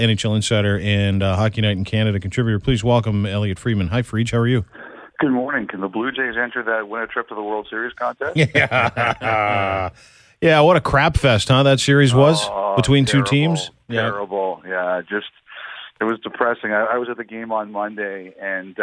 NHL insider and Hockey Night in Canada contributor. Please welcome Elliot Friedman. Hi, Friedge. How are you? Good morning. Can the Blue Jays enter that win a trip to the World Series contest? Yeah, what a crap fest, huh, that series was between terrible, two teams? Terrible. Yeah, just it was depressing. I was at the game on Monday, and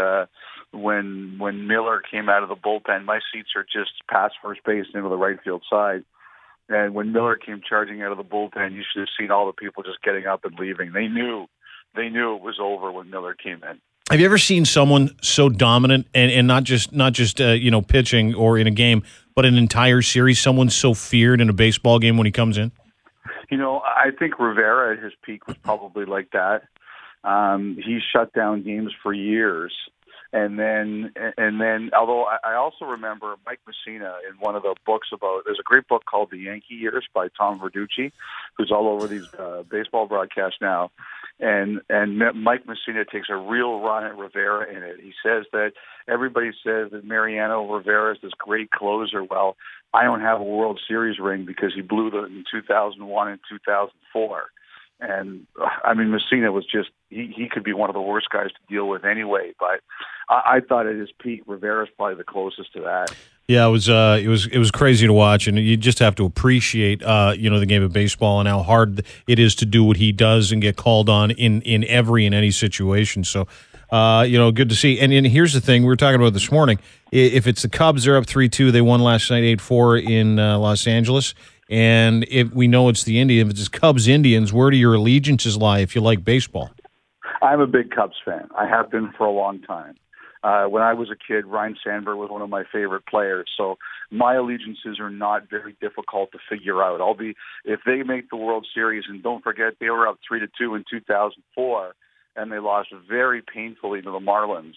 when Miller came out of the bullpen, my seats are just past first base into the right field side. And when Miller came charging out of the bullpen, you should have seen all the people just getting up and leaving. They knew it was over when Miller came in. Have you ever seen someone so dominant and not just pitching or in a game, but an entire series? Someone so feared in a baseball game when he comes in. I think Rivera at his peak was probably like that. He shut down games for years. And then, although I also remember Mike Messina in one of the books there's a great book called The Yankee Years by Tom Verducci, who's all over these baseball broadcasts now. And Mike Messina takes a real run at Rivera in it. He says that everybody says that Mariano Rivera is this great closer. Well, I don't have a World Series ring because he blew them in 2001 and 2004. And I mean, Messina was just, he could be one of the worst guys to deal with anyway. But I thought at his peak, Rivera's probably the closest to that. Yeah, it was crazy to watch, and you just have to appreciate the game of baseball and how hard it is to do what he does and get called on in any situation. So, good to see. And here's the thing we were talking about this morning: if it's the Cubs, they're up 3-2. They won last night 8-4 in Los Angeles. And if we know it's the Indians, if it's Cubs Indians, where do your allegiances lie if you like baseball? I'm a big Cubs fan. I have been for a long time. When I was a kid, Ryne Sandberg was one of my favorite players. So my allegiances are not very difficult to figure out. If they make the World Series, and don't forget they were up 3-2 in 2004, and they lost very painfully to the Marlins.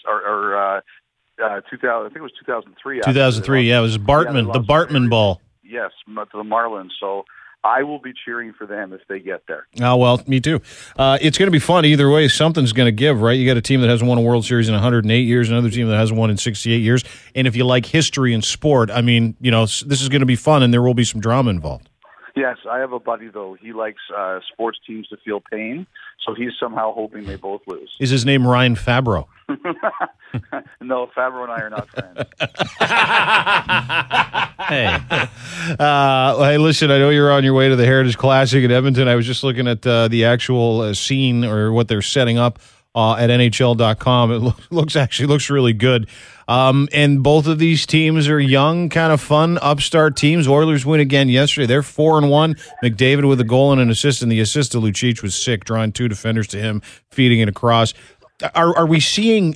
2000, I think it was 2003. 2003, yeah, it was Bartman, the Bartman ball. Yes, to the Marlins. So I will be cheering for them if they get there. Oh, well, me too. It's going to be fun either way. Something's going to give, right? You got a team that hasn't won a World Series in 108 years, another team that hasn't won in 68 years. And if you like history and sport, I mean, this is going to be fun, and there will be some drama involved. Yes, I have a buddy, though. He likes sports teams to feel pain, so he's somehow hoping they both lose. Is his name Ryan Fabro? No, Fabro and I are not friends. Hey, listen, I know you're on your way to the Heritage Classic in Edmonton. I was just looking at the actual scene or what they're setting up at NHL.com. It looks really good. And both of these teams are young, kind of fun, upstart teams. Oilers win again yesterday. They're 4-1. McDavid with a goal and an assist, and the assist to Lucic was sick, drawing two defenders to him, feeding it across. Are we seeing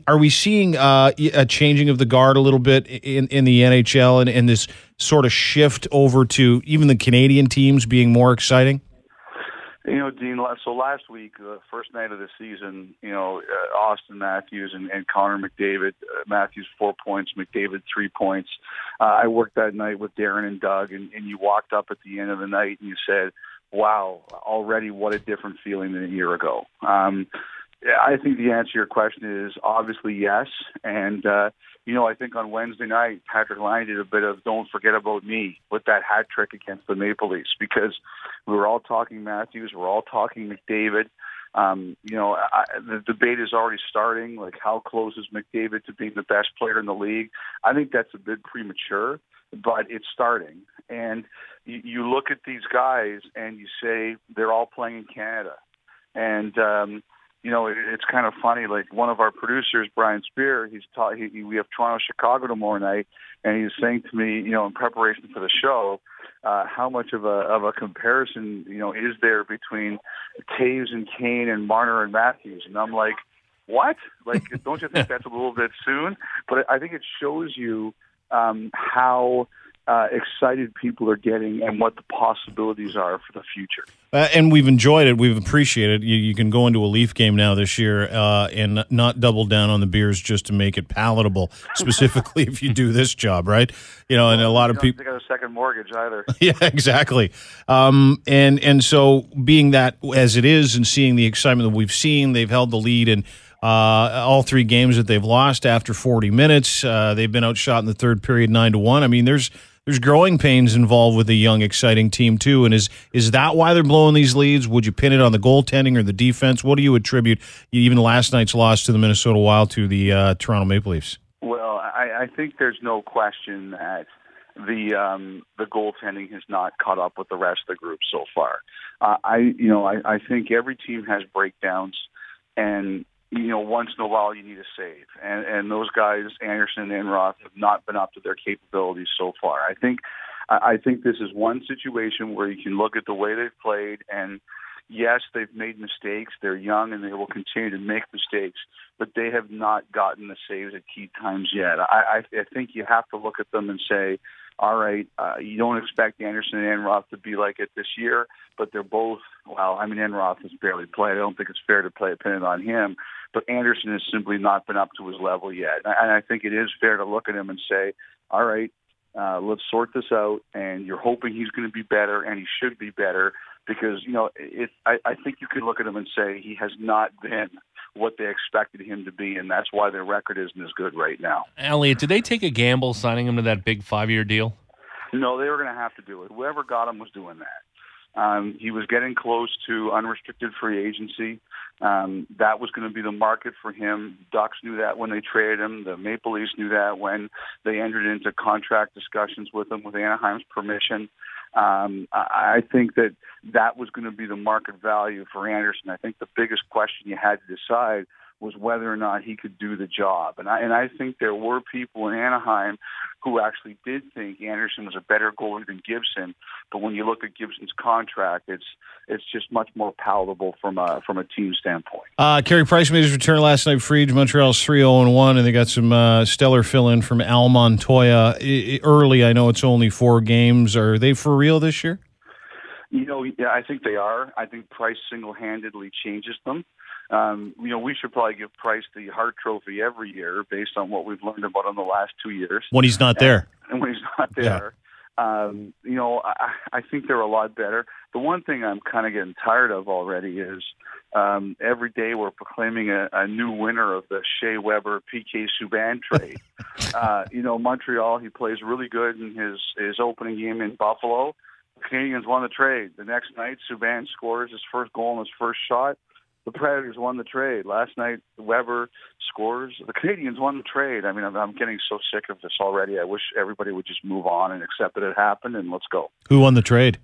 a changing of the guard a little bit in the NHL and this sort of shift over to even the Canadian teams being more exciting? Dean, so last week, the first night of the season, Austin Matthews and Connor McDavid, Matthews 4 points, McDavid 3 points. I worked that night with Darren and Doug, and you walked up at the end of the night and you said, wow, already what a different feeling than a year ago. I think the answer to your question is obviously yes. And, I think on Wednesday night, Patrick Laine did a bit of don't forget about me with that hat trick against the Maple Leafs because we were all talking Matthews, we're all talking McDavid. The debate is already starting, like how close is McDavid to being the best player in the league? I think that's a bit premature, but it's starting. And you look at these guys and you say they're all playing in Canada. And, it's kind of funny. Like one of our producers, Brian Spear, we have Toronto, Chicago tomorrow night, and he's saying to me, in preparation for the show, how much of a comparison, is there between Taves and Kane and Marner and Matthews? And I'm like, what? Like, don't you think that's a little bit soon? But I think it shows you how excited people are getting and what the possibilities are for the future. And we've enjoyed it. We've appreciated it. You can go into a Leaf game now this year and not double down on the beers just to make it palatable, specifically if you do this job, right? And a lot of people... They got a second mortgage either. Yeah, exactly. And so being that as it is and seeing the excitement that we've seen, they've held the lead in all three games that they've lost after 40 minutes. They've been outshot in the third period 9-1. I mean, there's there's growing pains involved with a young, exciting team too. And is that why they're blowing these leads? Would you pin it on the goaltending or the defense? What do you attribute even last night's loss to the Minnesota Wild to the Toronto Maple Leafs? Well, I think there's no question that the goaltending has not caught up with the rest of the group so far. I think every team has breakdowns, and once in a while you need a save, and those guys, Anderson and Enroth, have not been up to their capabilities so far. I think this is one situation where you can look at the way they've played, and yes, they've made mistakes. They're young, and they will continue to make mistakes, but they have not gotten the saves at key times yet. I think you have to look at them and say, all right, you don't expect Anderson and Enroth to be like it this year, but they're both, Enroth has barely played. I don't think it's fair to play a pin on him, but Anderson has simply not been up to his level yet. And I think it is fair to look at him and say, all right, let's sort this out, and you're hoping he's going to be better, and he should be better, because, I think you can look at him and say he has not been what they expected him to be, and that's why their record isn't as good right now. Elliot, did they take a gamble signing him to that big 5-year deal? No, they were going to have to do it. Whoever got him was doing that. He was getting close to unrestricted free agency. That was going to be the market for him. Ducks knew that when they traded him. The Maple Leafs knew that when they entered into contract discussions with him with Anaheim's permission. I think that was going to be the market value for Anderson. I think the biggest question you had to decide was whether or not he could do the job. And I think there were people in Anaheim who actually did think Anderson was a better goalie than Gibson. But when you look at Gibson's contract, it's just much more palatable from a team standpoint. Carey Price made his return last night. Freed Montreal's 3-0-1, and they got some stellar fill-in from Al Montoya. Early, I know it's only 4 games. Are they for real this year? Yeah, I think they are. I think Price single-handedly changes them. We should probably give Price the Hart Trophy every year based on what we've learned about him the last 2 years. When he's not there. And when he's not there. Yeah. I think they're a lot better. The one thing I'm kind of getting tired of already is every day we're proclaiming a new winner of the Shea Weber PK Subban trade. Montreal, he plays really good in his opening game in Buffalo. The Canadians won the trade. The next night, Subban scores his first goal in his first shot. The Predators won the trade. Last night, Weber scores. The Canadians won the trade. I mean, I'm getting so sick of this already. I wish everybody would just move on and accept that it happened, and let's go. Who won the trade?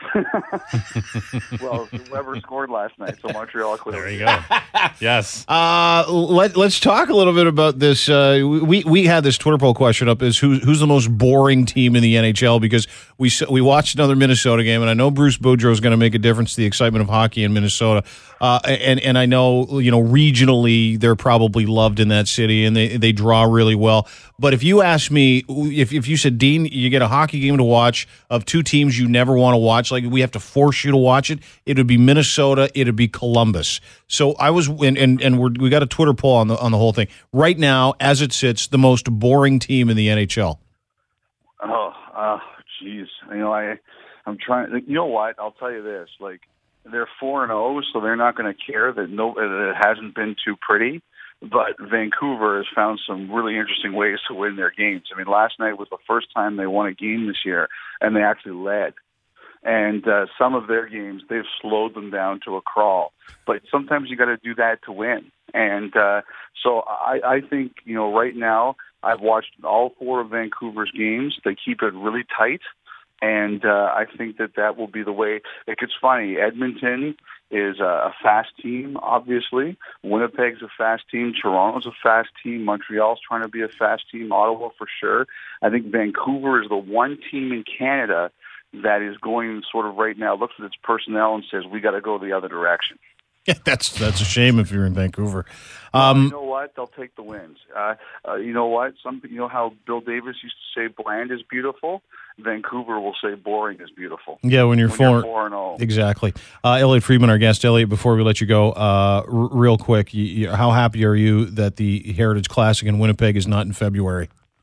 Well, Weber scored last night, so Montreal clearly. There you go. Yes. Let's talk a little bit about this. We had this Twitter poll question up: is who's the most boring team in the NHL? Because we watched another Minnesota game, and I know Bruce Boudreau is going to make a difference to the excitement of hockey in Minnesota. And I know regionally they're probably loved in that city, and they draw really well. But if you ask me, if you said, Dean, you get a hockey game to watch of 2 teams you never want to watch, like we have to force you to watch it, it would be Minnesota, it would be Columbus. So I was, and we got a Twitter poll on the whole thing. Right now, as it sits, the most boring team in the NHL. Oh, geez. I'm trying. You know what? I'll tell you this. Like, they're 4-0, so they're not going to care that it hasn't been too pretty. But Vancouver has found some really interesting ways to win their games. I mean, last night was the first time they won a game this year, and they actually led. And some of their games, they've slowed them down to a crawl. But sometimes you got to do that to win. And so I think, right now, I've watched all 4 of Vancouver's games. They keep it really tight. And I think that will be the way. It gets funny. Edmonton is a fast team, obviously. Winnipeg's a fast team. Toronto's a fast team. Montreal's trying to be a fast team. Ottawa for sure. I think Vancouver is the one team in Canada that is going sort of right now, looks at its personnel and says, we got to go the other direction. Yeah, that's a shame if you're in Vancouver. You know what? They'll take the wins. You know what? You know how Bill Davis used to say bland is beautiful? Vancouver will say boring is beautiful. Yeah, when you're 4-0. Exactly. Elliot Friedman, our guest. Elliot, before we let you go, real quick, how happy are you that the Heritage Classic in Winnipeg is not in February?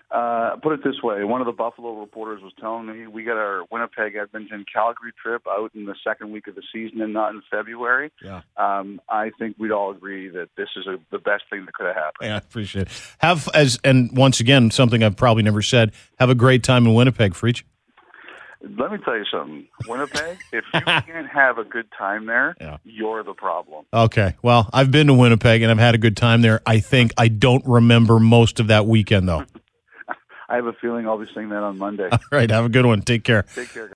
Put it this way. One of the Buffalo reporters was telling me we got our Winnipeg, Edmonton, Calgary trip out in the second week of the season and not in February. Yeah. I think we'd all agree that this is the best thing that could have happened. Yeah, I appreciate it. And once again, something I've probably never said, have a great time in Winnipeg, Freach. Let me tell you something. Winnipeg, if you can't have a good time there, you're the problem. Okay. Well, I've been to Winnipeg, and I've had a good time there. I don't remember most of that weekend, though. I have a feeling I'll be saying that on Monday. All right. Have a good one. Take care. Take care, guys.